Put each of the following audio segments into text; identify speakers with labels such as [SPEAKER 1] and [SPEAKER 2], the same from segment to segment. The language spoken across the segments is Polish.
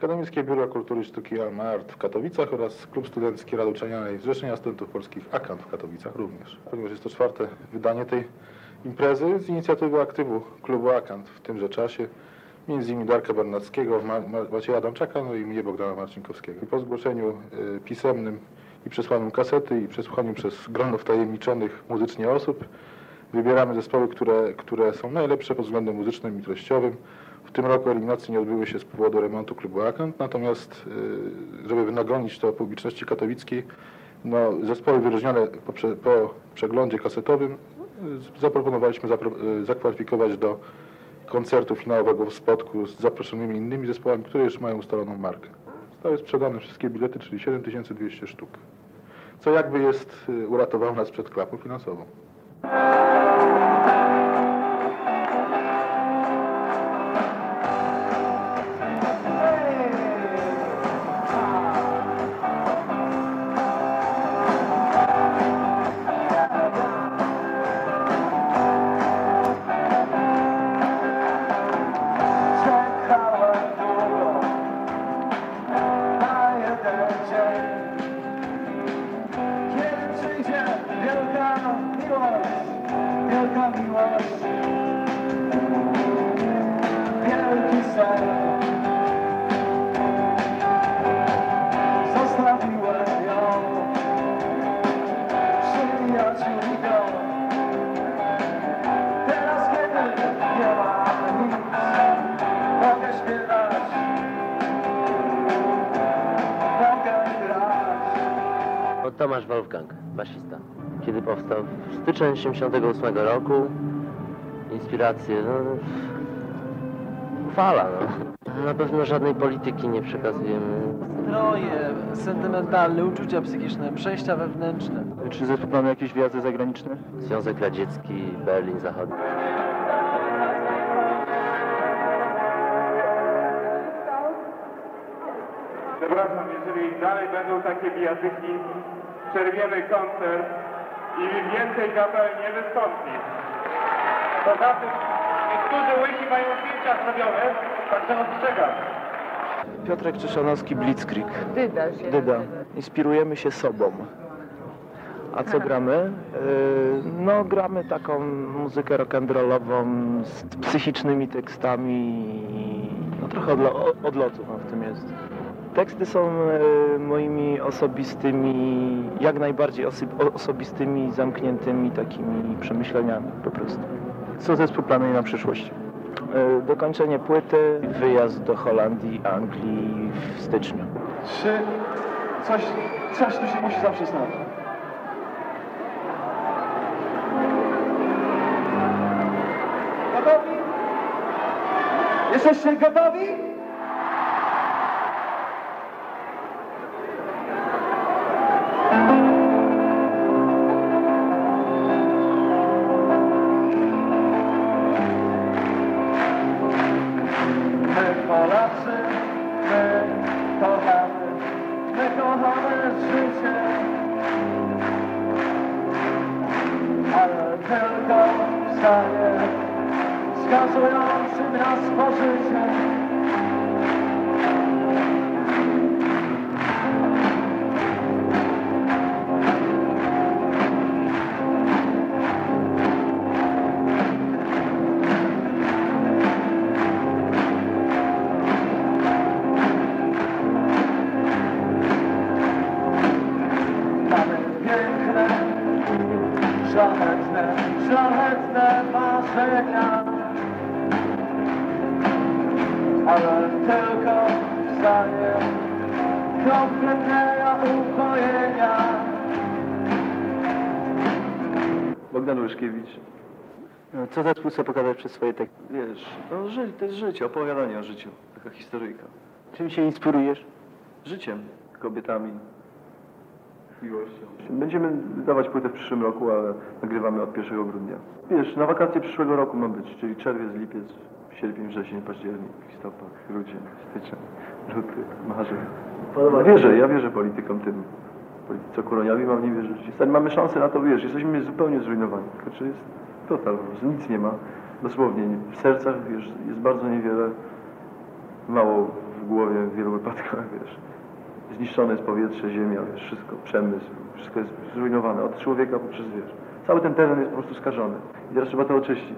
[SPEAKER 1] Akademickie Biuro Kultury i Sztuki Alma Art w Katowicach oraz Klub Studencki Rady Uczelnianej Zrzeszenia Studentów Polskich AKANT w Katowicach również. Ponieważ jest to 4. wydanie tej imprezy z inicjatywy aktywu klubu AKANT w tymże czasie, między innymi Darka Bernackiego, Macieja Adamczaka, no i mnie, Bogdana Marcinkowskiego. I po zgłoszeniu pisemnym i przesłaniu kasety i przesłuchaniu przez grono wtajemniczonych muzycznie osób wybieramy zespoły, które są najlepsze pod względem muzycznym i treściowym. W tym roku eliminacje nie odbyły się z powodu remontu klubu AKANT, natomiast żeby wynagrodzić to publiczności katowickiej, no, zespoły wyróżnione po przeglądzie kasetowym zaproponowaliśmy zakwalifikować do koncertu finałowego w Spodku z zaproszonymi innymi zespołami, które już mają ustaloną markę. Zostały sprzedane wszystkie bilety, czyli 7200 sztuk, co jakby uratowało nas przed klapą finansową.
[SPEAKER 2] Tomasz Wolfgang, basista. Kiedy powstał? W styczeń 1978 roku. Inspiracje, no... fala, no. Na pewno żadnej polityki nie przekazujemy.
[SPEAKER 3] Stroje sentymentalne, uczucia psychiczne, przejścia wewnętrzne.
[SPEAKER 4] Czy zespół mamy jakieś wyjazdy zagraniczne?
[SPEAKER 2] Związek Radziecki, Berlin Zachodni.
[SPEAKER 5] Przepraszam, jeżeli dalej będą takie bijatyki, przerwiemy koncert i więcej kapel nie wystąpi. Poza tym niektórzy łysi mają zdjęcia zrobione, także ostrzegam.
[SPEAKER 4] Piotrek Czyszanowski, Blitzkrieg.
[SPEAKER 6] Dyda.
[SPEAKER 4] Dyda. Inspirujemy się sobą. A co gramy? No, gramy taką muzykę rock'n'rollową z psychicznymi tekstami. No, trochę odlotu w tym jest. Teksty są moimi osobistymi, jak najbardziej osobistymi, zamkniętymi takimi przemyśleniami po prostu. Co zespół planuje na przyszłość? Dokończenie płyty, wyjazd do Holandii, Anglii w styczniu.
[SPEAKER 7] Czy coś tu się musi zawsze stać? Gotowi? Jesteście gotowi? Polacy, my kochamy życie, ale tylko w stanie skazującym nas pożycie. Szlachetne marzenia, ale tylko w stanie kompletnego upojenia.
[SPEAKER 4] Bogdan Łyszkiewicz. Co zespół chce pokazać przez swoje teksty?
[SPEAKER 7] Wiesz, no, to jest życie, opowiadanie o życiu, taka historyjka.
[SPEAKER 4] Czym się inspirujesz?
[SPEAKER 7] Życiem, kobietami, miłością. Będziemy wydawać płytę w przyszłym roku, ale nagrywamy od 1 grudnia. Wiesz, na wakacje przyszłego roku ma być, czyli czerwiec, lipiec, sierpień, wrzesień, październik, listopad, grudzień, styczeń, luty, marzec. Ja wierzę politykom tym. Polityce kolonialnej mam nie wierzyć. Mamy szansę na to, wiesz, jesteśmy zupełnie zrujnowani. Znaczy jest total, po prostu nic nie ma. Dosłownie, w sercach, wiesz, jest bardzo niewiele, mało w głowie w wielu wypadkach, wiesz. Zniszczone jest powietrze, ziemia, wiesz, wszystko, przemysł, wszystko jest zrujnowane, od człowieka poprzez, wiesz. Cały ten teren jest po prostu skażony i teraz trzeba to oczyścić.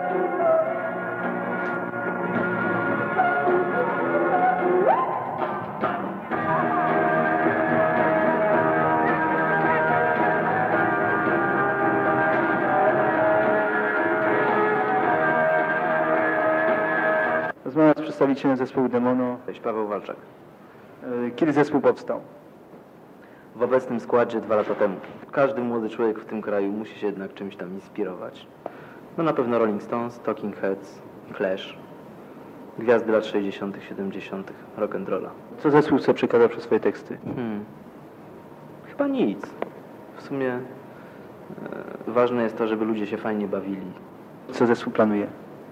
[SPEAKER 6] Rozmawiam z przedstawicielem zespołu Demono.
[SPEAKER 8] Cześć, Paweł Walczak.
[SPEAKER 6] Kiedy zespół powstał?
[SPEAKER 8] W obecnym składzie 2 lata temu. Każdy młody człowiek w tym kraju musi się jednak czymś tam inspirować. No na pewno Rolling Stones, Talking Heads, Clash, gwiazdy lat 60., 70., rock'n'rolla.
[SPEAKER 6] Co zespół chce przekazać przez swoje teksty?
[SPEAKER 8] Chyba nic. W sumie ważne jest to, żeby ludzie się fajnie bawili.
[SPEAKER 6] Co zespół planuje?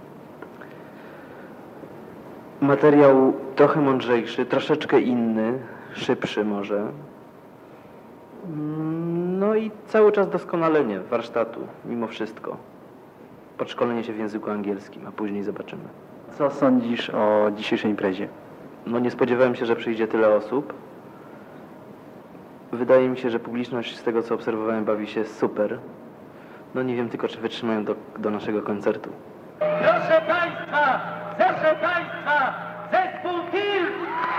[SPEAKER 8] Materiał trochę mądrzejszy, troszeczkę inny, szybszy może. No i cały czas doskonalenie warsztatu, mimo wszystko. Podszkolenie się w języku angielskim, a później zobaczymy.
[SPEAKER 6] Co sądzisz o dzisiejszej imprezie?
[SPEAKER 8] No nie spodziewałem się, że przyjdzie tyle osób. Wydaje mi się, że publiczność z tego, co obserwowałem, bawi się super. No nie wiem tylko, czy wytrzymają do naszego koncertu.
[SPEAKER 9] Proszę Państwa, zespół Tilt!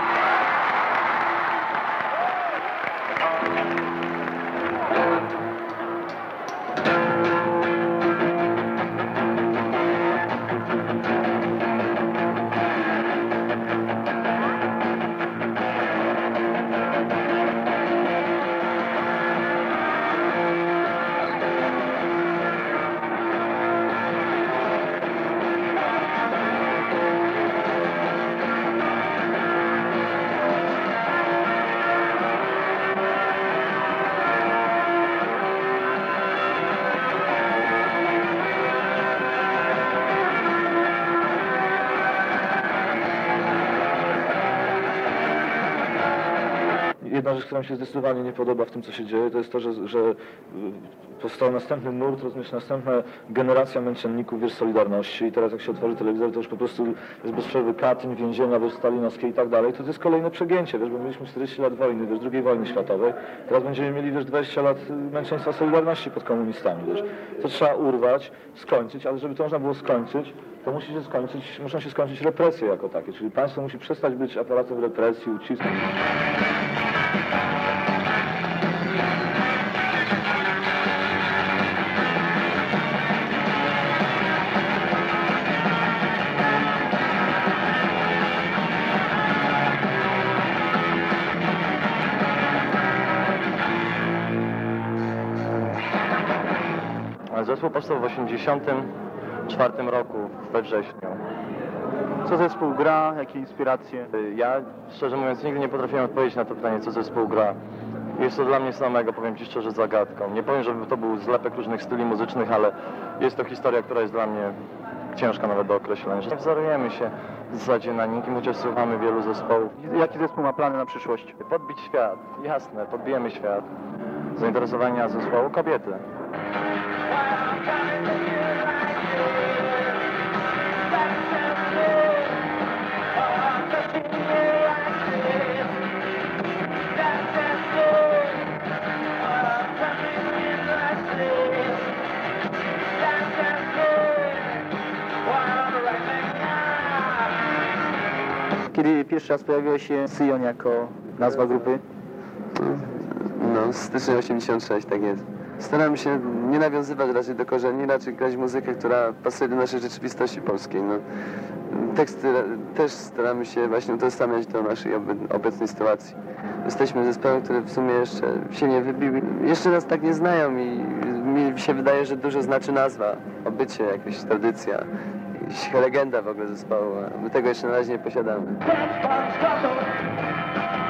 [SPEAKER 10] Jedna rzecz, która mi się zdecydowanie nie podoba w tym, co się dzieje, to jest to, że powstał następny nurt, rozumiesz, następna generacja męczenników, wiesz, Solidarności i teraz jak się otworzy telewizor, to już po prostu jest bez przerwy Katyń, więzienia, wiesz, stalinowskie i tak dalej, to jest kolejne przegięcie, wiesz, bo mieliśmy 40 lat wojny, wiesz, II wojny światowej, teraz będziemy mieli, wiesz, 20 lat męczeństwa Solidarności pod komunistami, wiesz. To trzeba urwać, skończyć, ale żeby to można było skończyć, to muszą się skończyć represje jako takie, czyli państwo musi przestać być aparatem represji, ucisku.
[SPEAKER 11] Zespół powstał w 1984 roku, we wrześniu.
[SPEAKER 6] Co zespół gra? Jakie inspiracje?
[SPEAKER 11] Ja, szczerze mówiąc, nigdy nie potrafiłem odpowiedzieć na to pytanie, co zespół gra. Jest to dla mnie samego, powiem Ci szczerze, zagadką. Nie powiem, żeby to był zlepek różnych styli muzycznych, ale jest to historia, która jest dla mnie ciężka nawet do określenia. Nie wzorujemy się w zasadzie na nikim, chociaż słuchamy wielu zespołów.
[SPEAKER 6] Jaki zespół ma plany na przyszłość?
[SPEAKER 11] Podbić świat, jasne, podbijemy świat. Zainteresowania zespołu kobiety.
[SPEAKER 6] Kiedy pierwszy raz pojawiła się Syjon jako nazwa grupy?
[SPEAKER 12] No, styczeń 86, tak jest. Staramy się nie nawiązywać raczej do korzeni, raczej grać muzykę, która pasuje do naszej rzeczywistości polskiej. No. Teksty też staramy się właśnie utożsamiać do naszej obecnej sytuacji. Jesteśmy zespołem, który w sumie jeszcze się nie wybił. Jeszcze nas tak nie znają i mi się wydaje, że dużo znaczy nazwa, obycie, jakaś tradycja, jakaś legenda w ogóle zespołu, a my tego jeszcze na razie nie posiadamy.